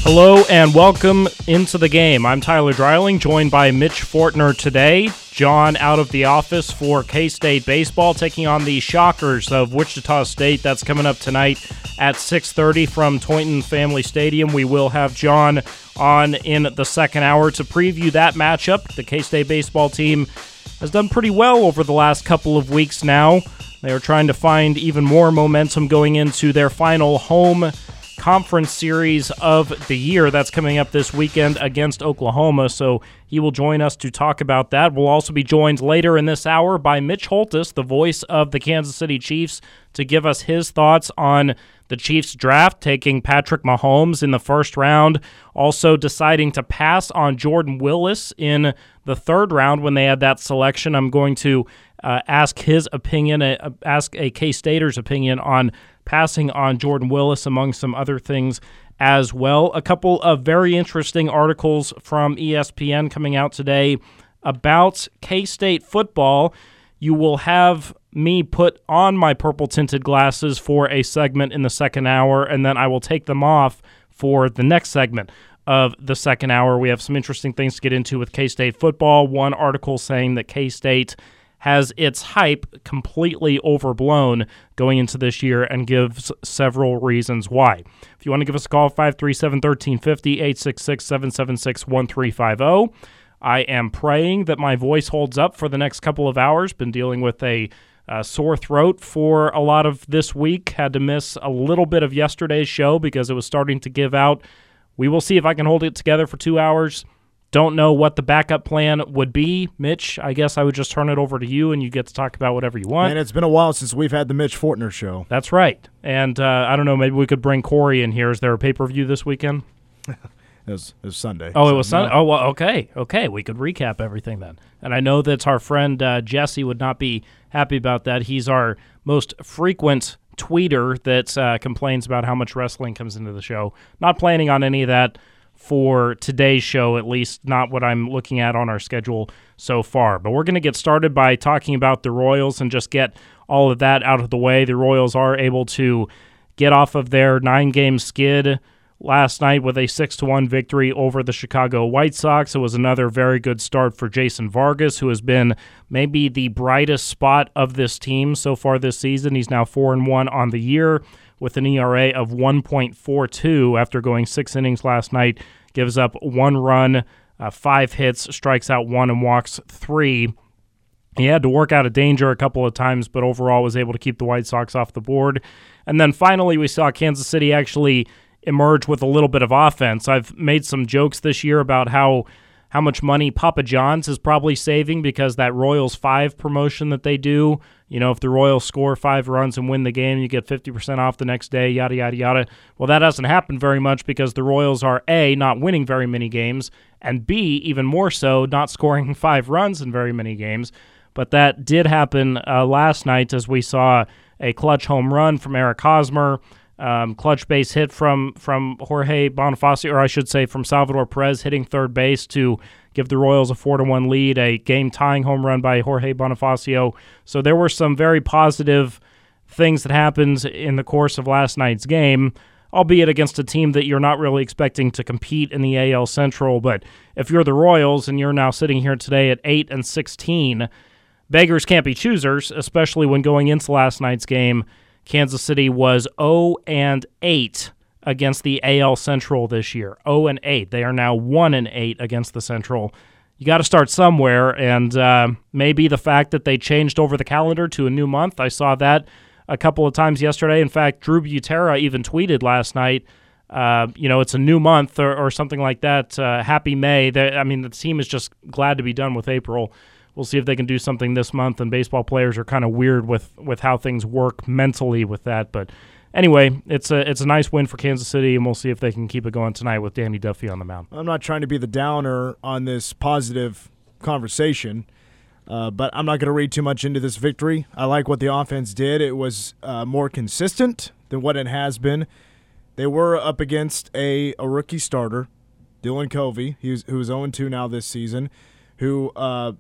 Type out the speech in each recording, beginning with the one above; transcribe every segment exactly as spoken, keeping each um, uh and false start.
Hello and welcome into the game. I'm Tyler Dreiling, joined by Mitch Fortner today. John out of the office for K-State baseball, taking on the Shockers of Wichita State. That's coming up tonight at six thirty from Tointon Family Stadium. We will have John on in the second hour to preview that matchup. The K-State baseball team has done pretty well over the last couple of weeks now. They are trying to find even more momentum going into their final home conference series of the year. That's coming up this weekend against Oklahoma, so he will join us to talk about that. We'll also be joined later in this hour by Mitch Holthus, the voice of the Kansas City Chiefs, to give us his thoughts on the Chiefs draft, taking Patrick Mahomes in the first round, also deciding to pass on Jordan Willis in the third round when they had that selection. I'm going to uh, ask his opinion, uh, ask a K-Stater's opinion on passing on Jordan Willis, among some other things as well. A couple of very interesting articles from E S P N coming out today about K-State football. You will have me put on my purple-tinted glasses for a segment in the second hour, and then I will take them off for the next segment of the second hour. We have some interesting things to get into with K-State football. One article saying that K-State has its hype completely overblown going into this year and gives several reasons why. If you want to give us a call, five three seven, one three five zero, eight six six, seven seven six, one three five zero. I am praying that my voice holds up for the next couple of hours. Been dealing with a uh, sore throat for a lot of this week. Had to miss a little bit of yesterday's show because it was starting to give out. We will see if I can hold it together for two hours. Don't know what the backup plan would be. Mitch, I guess I would just turn it over to you, and you get to talk about whatever you want. And it's been a while since we've had the Mitch Fortner show. That's right. And uh, I don't know, maybe we could bring Corey in here. Is there a pay-per-view this weekend? It was, it was Sunday. Oh, so it was Sunday? No. Oh, well, okay. Okay, we could recap everything then. And I know that our friend uh, Jesse would not be happy about that. He's our most frequent tweeter that uh, complains about how much wrestling comes into the show. Not planning on any of that for today's show, at least not what I'm looking at on our schedule so far. But we're going to get started by talking about the Royals and just get all of that out of the way. The Royals are able to get off of their nine-game skid last night with a six to one victory over the Chicago White Sox. It was another very good start for Jason Vargas, who has been maybe the brightest spot of this team so far this season. He's now four and one on the year with an E R A of one point four two after going six innings last night. Gives up one run, uh, five hits, strikes out one, and walks three. He had to work out of danger a couple of times, but overall was able to keep the White Sox off the board. And then finally, we saw Kansas City actually emerge with a little bit of offense. I've made some jokes this year about how how much money Papa John's is probably saving because that Royals five promotion that they do, you know, if the Royals score five runs and win the game, you get fifty percent off the next day, yada, yada, yada. Well, that doesn't happen very much because the Royals are, A, not winning very many games, and B, even more so, not scoring five runs in very many games. But that did happen uh, last night as we saw a clutch home run from Eric Hosmer, Um, clutch base hit from from Jorge Bonifacio, or I should say from Salvador Perez hitting third base to give the Royals a four to one lead, a game-tying home run by Jorge Bonifacio. So there were some very positive things that happened in the course of last night's game, albeit against a team that you're not really expecting to compete in the A L Central. But if you're the Royals and you're now sitting here today at eight and sixteen, beggars can't be choosers, especially when going into last night's game. Kansas City was oh and eight against the A L Central this year. oh and eight. They are now one and eight against the Central. You got to start somewhere, and uh, maybe the fact that they changed over the calendar to a new month. I saw that a couple of times yesterday. In fact, Drew Butera even tweeted last night, uh, you know, it's a new month or, or something like that. Uh, happy May. They, I mean, the team is just glad to be done with April. We'll see if they can do something this month, and baseball players are kind of weird with, with how things work mentally with that. But anyway, it's a it's a nice win for Kansas City, and we'll see if they can keep it going tonight with Danny Duffy on the mound. I'm not trying to be the downer on this positive conversation, uh, but I'm not going to read too much into this victory. I like what the offense did. It was uh, more consistent than what it has been. They were up against a, a rookie starter, Dylan Covey, who's, who's oh and two now this season, who uh, –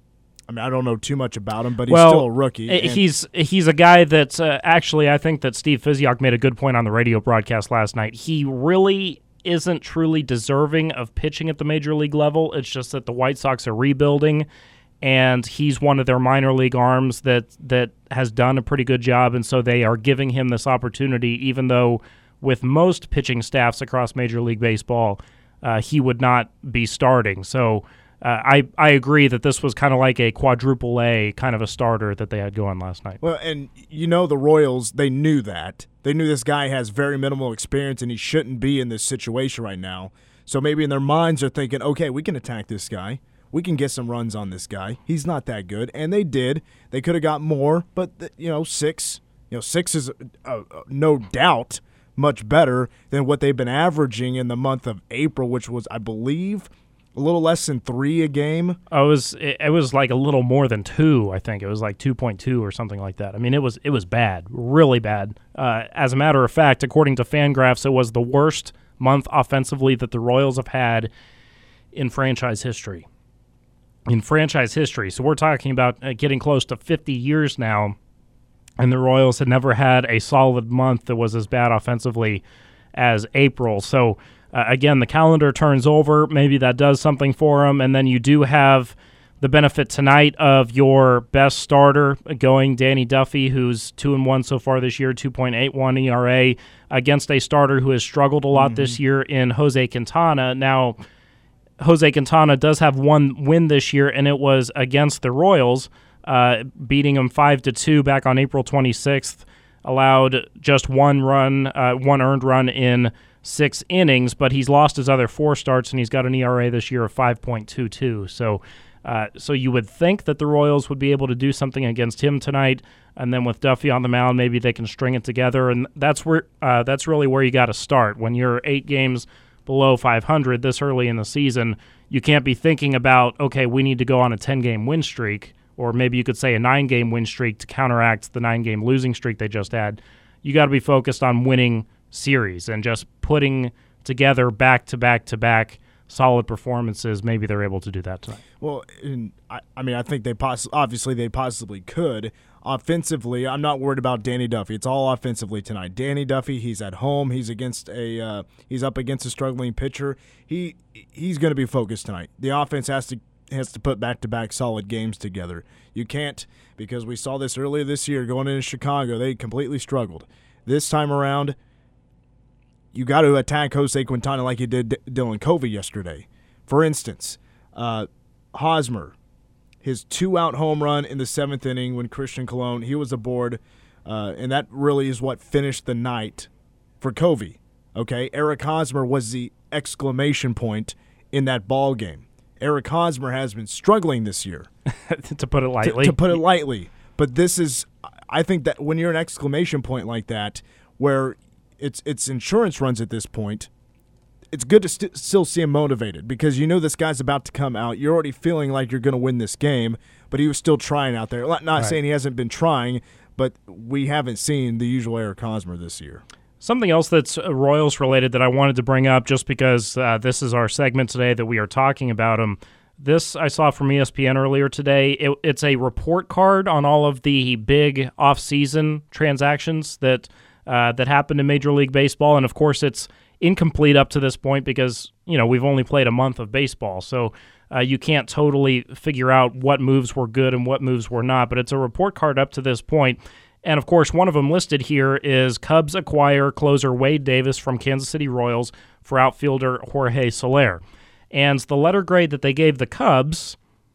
I mean, I don't know too much about him, but he's well, still a rookie. And he's he's a guy that uh, actually I think that Steve Physiok made a good point on the radio broadcast last night. He really isn't truly deserving of pitching at the major league level. It's just that the White Sox are rebuilding, and he's one of their minor league arms that that has done a pretty good job, and so they are giving him this opportunity, even though with most pitching staffs across Major League Baseball, uh, he would not be starting. So uh, I, I agree that this was kind of like a quadruple A kind of a starter that they had going last night. Well, and you know the Royals, they knew that. They knew this guy has very minimal experience and he shouldn't be in this situation right now. So maybe in their minds they're thinking, okay, we can attack this guy. We can get some runs on this guy. He's not that good, and they did. They could have got more, but you know, six. You know, six is uh, uh, no doubt much better than what they've been averaging in the month of April, which was, I believe, a little less than three a game. Oh, it was it, it was like a little more than two. I think it was like two point two or something like that. I mean, it was it was bad, really bad. Uh, as a matter of fact, according to Fangraphs, it was the worst month offensively that the Royals have had in franchise history. In franchise history. So we're talking about uh, getting close to fifty years now, and the Royals had never had a solid month that was as bad offensively as April. So, uh, again, the calendar turns over. Maybe that does something for them, and then you do have the benefit tonight of your best starter going, Danny Duffy, who's two and one so far this year, two point eight one E R A, against a starter who has struggled a lot mm-hmm. this year in Jose Quintana. Now, Jose Quintana does have one win this year, and it was against the Royals, uh, beating them five to two back on April twenty-sixth. Allowed just one run, uh, one earned run in six innings, but he's lost his other four starts, and he's got an E R A this year of five point two two. So, uh, so you would think that the Royals would be able to do something against him tonight, and then with Duffy on the mound, maybe they can string it together, and that's where uh, that's really where you got to start when you're eight games below five hundred this early in the season. You can't be thinking about, okay, we need to go on a ten-game win streak, or maybe you could say a nine-game win streak to counteract the nine-game losing streak they just had. You got to be focused on winning series and just putting together back-to-back-to-back solid performances. Maybe they're able to do that tonight. Well, and I, I mean, I think they poss- obviously they possibly could. Offensively, I'm not worried about Danny Duffy. It's all offensively tonight. Danny Duffy, he's at home. He's against a uh, he's up against a struggling pitcher. He he's going to be focused tonight. The offense has to has to put back-to-back solid games together. You can't, because we saw this earlier this year going into Chicago. They completely struggled. This time around, you got to attack Jose Quintana like you did D- Dylan Covey yesterday. For instance, uh, Hosmer, his two-out home run in the seventh inning when Christian Colon, he was aboard, uh, and that really is what finished the night for Covey. Okay, Eric Hosmer was the exclamation point in that ball game. Eric Hosmer has been struggling this year. to put it lightly. To, to put it lightly. But this is, I think that when you're an exclamation point like that, where it's it's insurance runs at this point, it's good to st- still see him motivated, because you know this guy's about to come out. You're already feeling like you're going to win this game, but he was still trying out there. Not right. saying he hasn't been trying, but we haven't seen the usual Eric Hosmer this year. Something else that's Royals related that I wanted to bring up, just because uh, this is our segment today that we are talking about them. This I saw from E S P N earlier today. It, it's a report card on all of the big off-season transactions that uh, that happened in Major League Baseball, and of course it's incomplete up to this point because you know we've only played a month of baseball, so uh, you can't totally figure out what moves were good and what moves were not. But it's a report card up to this point. And, of course, one of them listed here is Cubs acquire closer Wade Davis from Kansas City Royals for outfielder Jorge Soler. And the letter grade that they gave the Cubs,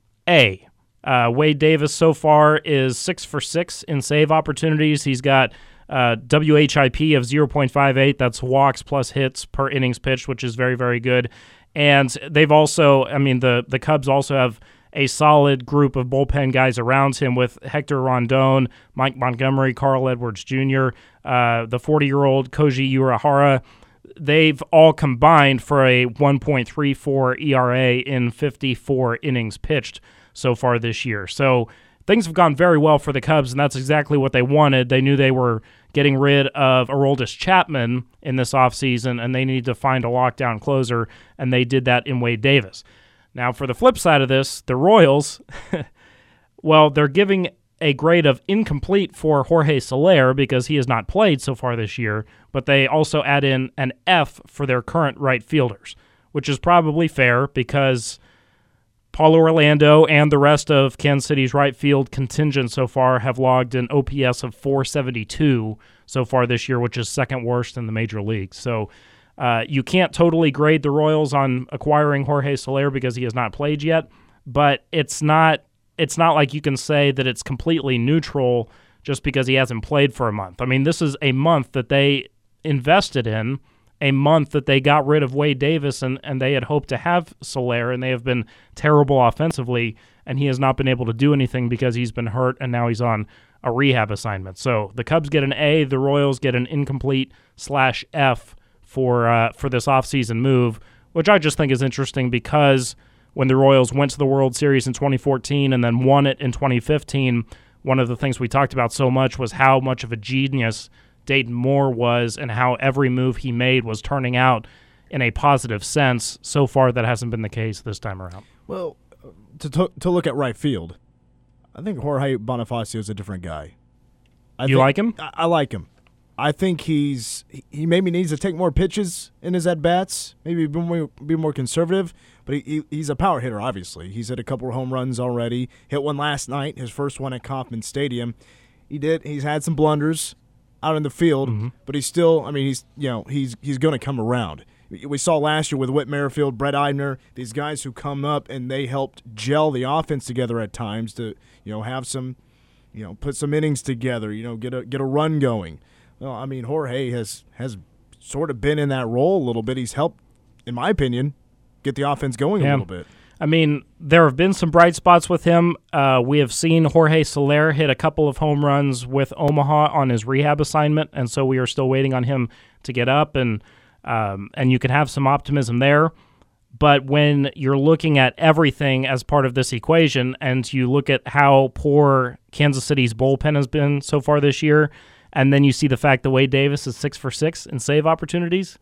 A. Uh, Wade Davis so far is six for six in save opportunities. He's got uh, W H I P of zero point five eight. That's walks plus hits per innings pitched, which is very, very good. And they've also, I mean, the, the Cubs also have a solid group of bullpen guys around him with Hector Rondon, Mike Montgomery, Carl Edwards Junior, uh, the forty-year-old Koji Urahara. They've all combined for a one point three four E R A in fifty-four innings pitched so far this year. So things have gone very well for the Cubs, and that's exactly what they wanted. They knew they were getting rid of Aroldis Chapman in this offseason, and they needed to find a lockdown closer, and they did that in Wade Davis. Now, for the flip side of this, the Royals, well, they're giving a grade of incomplete for Jorge Soler because he has not played so far this year, but they also add in an F for their current right fielders, which is probably fair because Paulo Orlando and the rest of Kansas City's right field contingent so far have logged an O P S of four seventy-two so far this year, which is second worst in the major leagues. So uh, you can't totally grade the Royals on acquiring Jorge Soler because he has not played yet, but it's not it's not like you can say that it's completely neutral just because he hasn't played for a month. I mean, this is a month that they invested in, a month that they got rid of Wade Davis, and, and they had hoped to have Soler, and they have been terrible offensively, and he has not been able to do anything because he's been hurt, and now he's on a rehab assignment. So the Cubs get an A, the Royals get an incomplete slash F for uh, for this offseason move, which I just think is interesting because when the Royals went to the World Series in twenty fourteen and then won it in twenty fifteen, one of the things we talked about so much was how much of a genius Dayton Moore was and how every move he made was turning out in a positive sense. So far, that hasn't been the case this time around. Well, to to, to look at right field, I think Jorge Bonifacio is a different guy. I you think, like him? I, I like him. I think he's he maybe needs to take more pitches in his at-bats, maybe be more, be more conservative, but he, he he's a power hitter, obviously. He's hit a couple of home runs already, hit one last night, his first one at Kauffman Stadium. He did. He's had some blunders out in the field, mm-hmm. but he's still, I mean, he's you know he's he's going to come around. We saw last year with Whit Merrifield, Brett Eibner, these guys who come up and they helped gel the offense together at times to you know have some, you know, put some innings together, you know, get a get a run going. Well, I mean, Jorge has has sort of been in that role a little bit. He's helped, in my opinion, get the offense going yeah. a little bit. I mean, there have been some bright spots with him. Uh, we have seen Jorge Soler hit a couple of home runs with Omaha on his rehab assignment, and so we are still waiting on him to get up, and um, and you can have some optimism there. But when you're looking at everything as part of this equation, and you look at how poor Kansas City's bullpen has been so far this year, and then you see the fact that Wade Davis is six for six in save opportunities,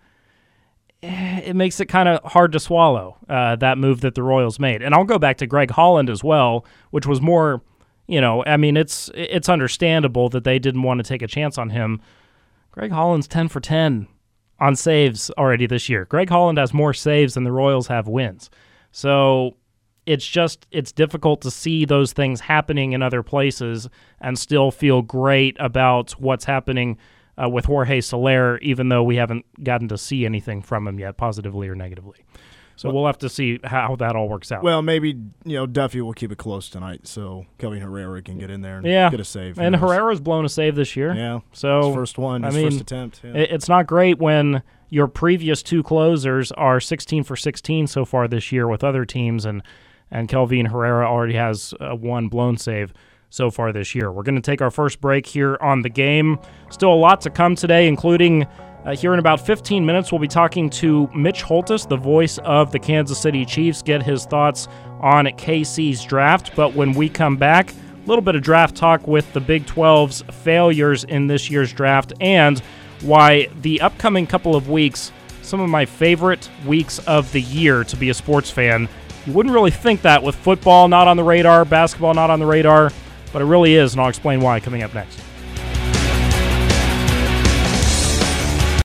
it makes it kind of hard to swallow, uh, that move that the Royals made. And I'll go back to Greg Holland as well, which was more, you know, I mean, it's it's understandable that they didn't want to take a chance on him. Greg Holland's ten for ten on saves already this year. Greg Holland has more saves than the Royals have wins. So it's just, it's difficult to see those things happening in other places and still feel great about what's happening Uh, with Jorge Soler, even though we haven't gotten to see anything from him yet, positively or negatively. So well, we'll have to see how that all works out. Well, maybe you know Duffy will keep it close tonight, so Kelvin Herrera can get in there and yeah. get a save. And Herrera's blown a save this year. Yeah, so his first one, his I mean, first attempt. Yeah. It's not great when your previous two closers are sixteen for sixteen so far this year with other teams, and and Kelvin Herrera already has uh, one blown save so far this year. We're going to take our first break here on The Game. Still a lot to come today, including uh, here in about fifteen minutes, we'll be talking to Mitch Holthus, the voice of the Kansas City Chiefs, get his thoughts on K C's draft. But when we come back, a little bit of draft talk with the Big twelve's failures in this year's draft and why the upcoming couple of weeks, some of my favorite weeks of the year to be a sports fan. You wouldn't really think that with football not on the radar, basketball not on the radar, but it really is, and I'll explain why coming up next.